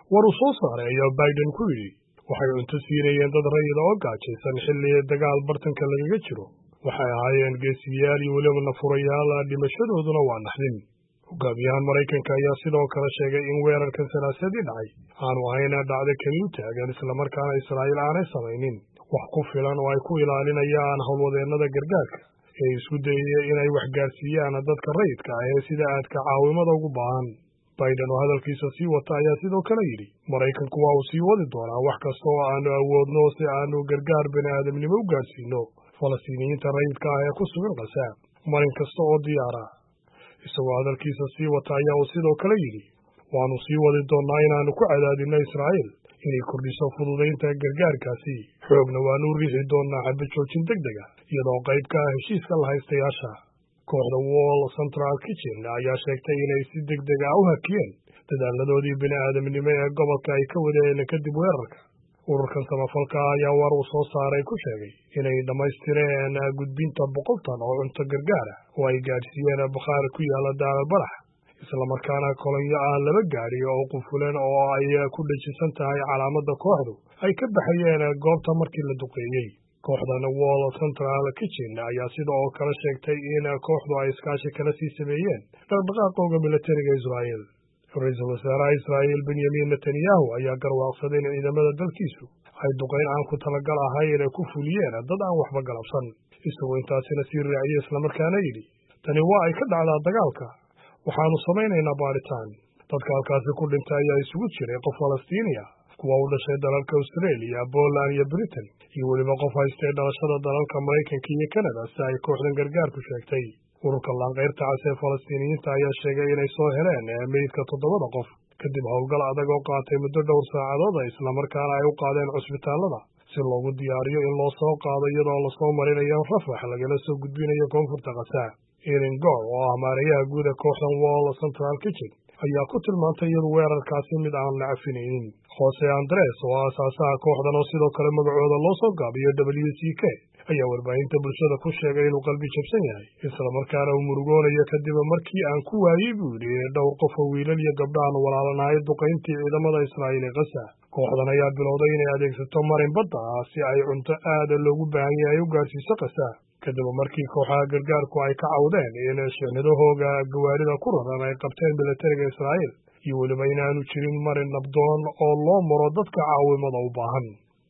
war uu soo saaray ayaa Biden ku yidhi waxay cunto siinayeen dad rayid oo gaajaysan xilli dagaal bartanka lagaga jiro. Waxay ahaayeen geesiyaal iyo weliba nafurayaal, dhimashadooduna waa naxdin. Hogaamiyahan Maraykanka ayaa sidoo kale sheegay in weerarkan salaasadii dhacay aanu ahayn dhacdo keli u taagan, islamarkaana Israa'iil aanay samaynin wax ku filan oo ay ku ilaalinayaan howlwadeennada gargaarka ee isku dayaya inay wax gaarsiiyaan dadka rayidka ah ee sida aadka caawimada ugu baahan. Biden oo hadalkiisa sii wata ayaa sidoo kale yidhi Maraykanku waa uu sii wadi doonaa wax kasta oo aanu awoodno si aanu gargaar bini'aadamnimo u gaarsiino Falastiiniyiinta rayidka ah ee ku sugan Gaza marin kasta oo diyaara. Isagoo hadalkiisa sii wata ayaa uu sidoo kale yidhi waanu sii wadi doonaa inaanu ku cadaadinno Israa'iil inay kordhiso fududaynta gargaarkaasi, xoogna waanu u riixi doonaa xabad joojin degdeg ah iyadoo qayb ka ah heshiiska la haystayaasha. Kooxda Wall Central Kitchen ayaa sheegtay inay si degdeg ah u hakiyeen dadaaladoodii bini'aadamnimo ee gobolka ay ka wadeen kadib weerarka. Ururkan samafalka ayaa war uu soo saaray ku sheegay inay dhammaystireen gudbinta 100 tan oo cunto gargaar ah oo ay gaadhsiiyeen bakhaar ku yaala Daal-Barax, islamarkaana kolonyo ah 2 gaari oo qufulan oo ay ku dhajisan tahay calaamadda kooxdu ay ka baxayeen goobta markii la duqeeyey. Kooxdan Wall Central Kitchen ayaa sidoo kale sheegtay in kooxdu ay iskaashi kala sii sameeyeen dhaqdhaqaaqooda militariga Israa'iil. Ra'iisul wasaaraha Israa'iil Benjamin Netanyahu ayaa garwaaqsaday in ciidamada dalkiisu ay duqeyn aan ku talagal ahayn ku fuliyeen dad aan waxba galabsan, isagoo intaasina sii raaciyay islamarkaana yidhi tani waa ay ka dhacdaa dagaalka, waxaanu samaynaynaa baaritaan. Dadka halkaasi ku dhintay ayaa isugu jiray qof Falastiini ah, kuwa u dhashay dalalka Australia, Poland iyo Britain, iyo weliba qof haystay dhalashada dalalka Maraykanka iyo Canada si ay kooxdan gargaarku sheegtay. Ururka Laanqeyrta Cas ee Falastiiniyiinta ayaa sheegay inay soo heleen meydka 7 qof kadib howlgal adag oo qaatay muddo dhowr saacadood, islamarkaana ay u qaadeen cusbitaallada si loogu diyaariyo in loo soo qaado iyadoo lasoo marinayo Rafax lagala soo gudbinayo koonfurta Gaza. Erin Gore oo ah maareeyaha guud ee kooxdan Wall Central Kitchen ayaa ku tilmaantay iyadu weerarkaasi mid aan la cafinaynin. Jose Andres oo aasaasaha kooxdan oo sidoo kale magacooda loo soo gaabiyo WCK ayaa warbaahinta bulshada ku sheegay inuu qalbi jabsan yahay, islamarkaana uu murugoonayo kadib markii aan ku waayey buu yidhi dhowr qof oo wiilal iyo gabdho aan walaalanahay duqayntii ciidamada Israa'iil ee Gaza. Kooxdan ayaa bilowday inay adeegsato marin badda ah si ay cunto aad loogu baahan yahay u gaarsiiso Gaza, kadib markii kooxaha gargaarku ay ka cawdeen in shixnadahooga gawaarida ku raran ay qabteen militariga Israa'iil iyo weliba inaanu jirin marin nabdoon oo loo maro dadka caawimada u baahan.